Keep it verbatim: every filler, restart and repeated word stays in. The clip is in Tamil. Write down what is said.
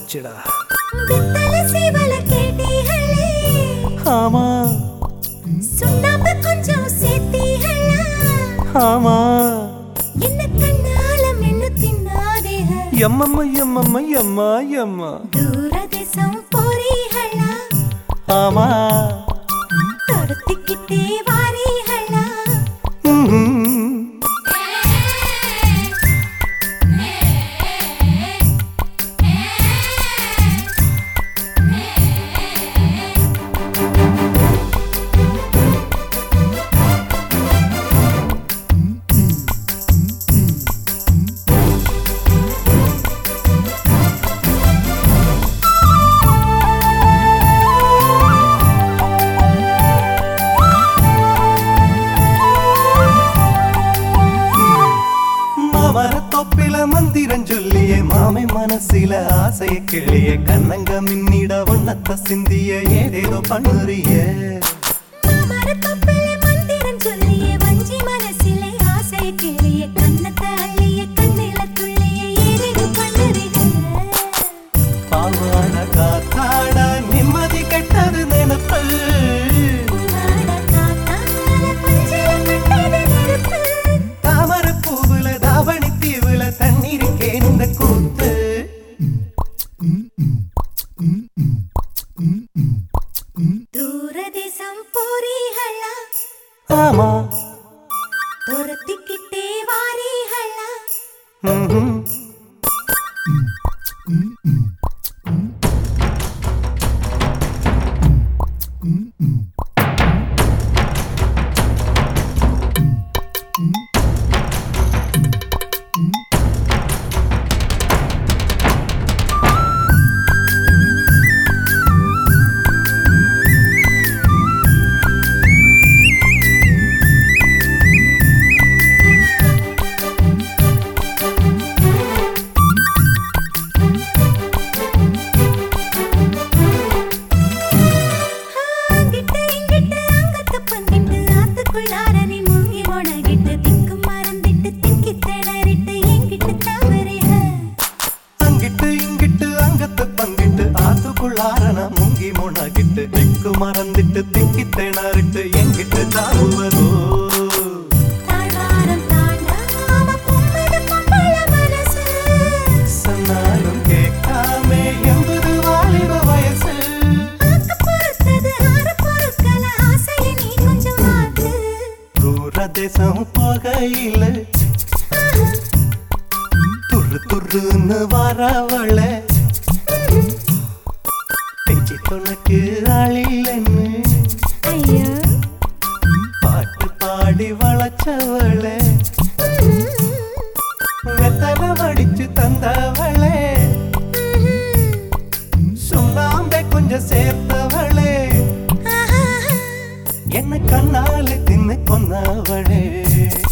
போச்சுடா. பித்தளை சீவல கேட்டீங்களே, ஆமா சுண்ணாம்பு கொஞ்சம் சேர்த்தீங்களா, ஆமா. என்ன கண்ணால மென்னு தின்னாதேக, எம்மம்மா எம்மம்மா எம்மா எம்மா. தூரதேசம் போறீங்களா, ஆமா துரத்திக்கிட்டே வாரீங்களா. மரத்தொப்பில மந்திரம் சொல்லியே மாமை மனசில ஆசைய கிளிய கண்ணங்க மின்னிட வண்ணத்த சிந்திய ஏதேதோ பண்ணுறிய. மரத்தொப்பில மந்திரம் சொல்லியே வஞ்சி மனசிலே ஆசை கிளிய கண்ணத்தை அள்ளிய கண்ணில துள்ளிய ஏதேதோ பண்ணுறீங்க. பாவாட காத்தாட நிம்மதி கெட்டது நினைப்பு, பூவாட காத்தால பஞ்சல கட்டது நெருப்பு, தாமர பூவுல தாவணி தீவுல தண்ணீருக்கே இந்த கூத்து. தூரதேசம் போறீங்களா, ஆமா துரத்திக்கிட்டே வாரீங்களா. ம்ஹும். அங்கிட்டு இங்கிட்டு அங்கத்து பங்கிட்டு ஆத்துக்குள்ளார நீ மூங்கி மொடகிட்டு திக்கு மறந்திட்டு திக்கி திணறிட்டு எங்கிட்டு தவறிக. அங்கிட்டு இங்கிட்டு அங்கத்து பங்கிட்டு ஆத்துக்குள்ளார முங்கி முனகிட்டு திக்கு மறந்துட்டு திக்கி திணறிட்டு எங்கிட்டு தாவுவதோ. தாழ்வாரம் தாண்டாம பொம்பள பொம்பள மனசு, சொன்னாலும் கேட்காமே எண்பது வாலிப வயசு. ஆக்க பொறுத்தது ஆற பொறுக்கல ஆசையை நீ கொஞ்சம் மாத்து. தூரதேசம் போகையில துரு துருன்னு வரவள பேச்சு துணைக்கு ஆளில்லைன்னு ஐயோ பாட்டு பாடி வளச்சவளே, வெத்தலை வடிச்சு தந்தவளே, சுண்ணாம்பை கொஞ்சம் சேர்த்தவளே, என்ன கண்ணால தின்னு கொன்னவளே.